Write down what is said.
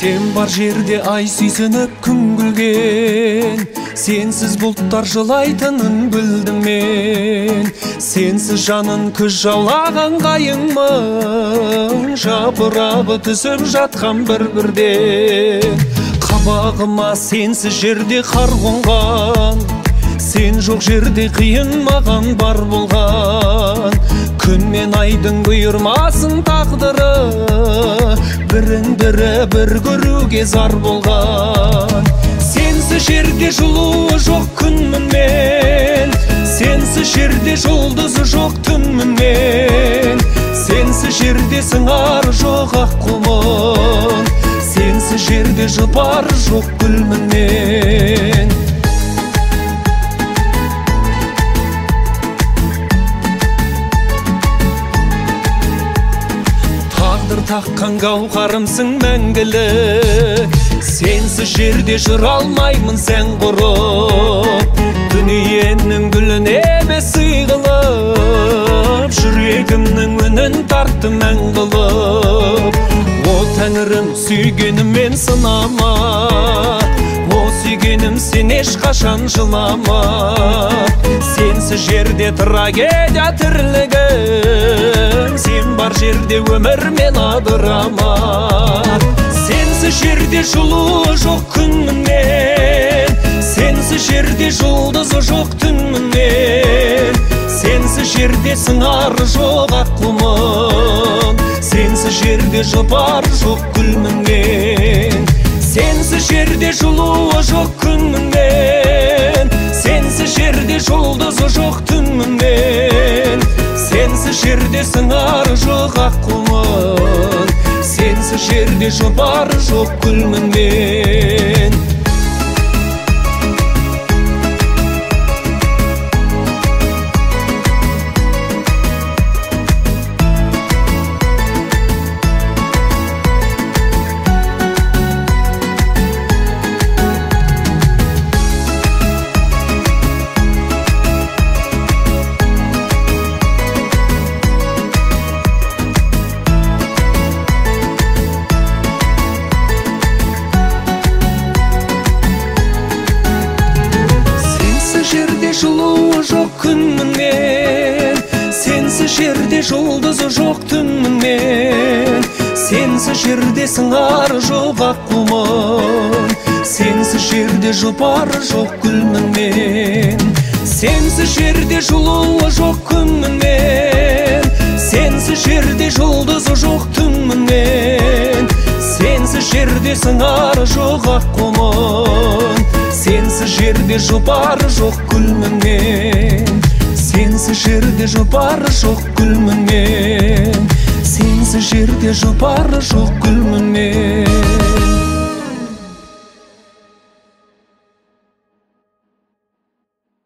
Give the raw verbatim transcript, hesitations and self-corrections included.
Сен бар жерде ай сүйсініп күн күлген, сенсіз бұлттар жылайтынын білдім мен. Сенсіз жанын күз жаулаған қайыңмын, жапырағы түсіп жатқан бір-бірден. Қабағыма сенсіз жерде қар қонған, сен жоқ жерде қиын маған бар болған. Күн мен айдың бұйырмасын тағдыры, бірін бірі бір көруге зар болған. Сенсіз жерде жылуы жоқ күнмін мен, сенсіз жерде жұлдызы жоқ түнмін мен. Сенсіз жерде сыңар жоқ ақ құмын, сенсіз жерде жұпар жоқ гүлмін мен. Таққан гауһарымсың мәңгілік, сенсіз жерде жүр алмаймын сән құрып. Дүниенің гүлін емес сый қылып, жүрегімнің үнін тартты мән қылып. О тәңірім, сүйгеніммен сынама, о сүйгенім сен ешқашан жылама. Сенсіз жерде трагедия тірлігім, сен бар жерде өмір мен адырама. Сенсіз жерде жылуы жоқ күнмін мен, сенсіз жерде жұлдызы жоқ түнмін мен. Сенсіз жерде сыңары жоқ ақ құмын, сенсіз жерде жұпар жоқ гүлмін мен. Сенсіз жерде жылуы жоқ күнмін мен, сенсіз жерде жұлдызы жоқ түнмін мен. Сенсіз жерде сыңары жоқ ақ құмын, сенсіз жерде жұпар жоқ гүлмін мен. Жылуы жоқ күнмін мен, сенсіз жерде жұлдызы жоқ түнмін мен. Сенсіз жерде сыңары жоқ ақ құмын, сенсіз жерде жұпар жоқ гүлмін мен. Сенсіз жерде жылуы жоқ күнмін мен, сенсіз жерде жұлдызы жоқ түнмін мен. Сенсіз жерде сыңары жоқ ақ құмын, сенсіз жерде жұпар жоқ гүлмін мен. Сенсіз жерде жұпар жоқ гүлмін мен, сенсіз жерде жұпар жоқ гүлмін мен.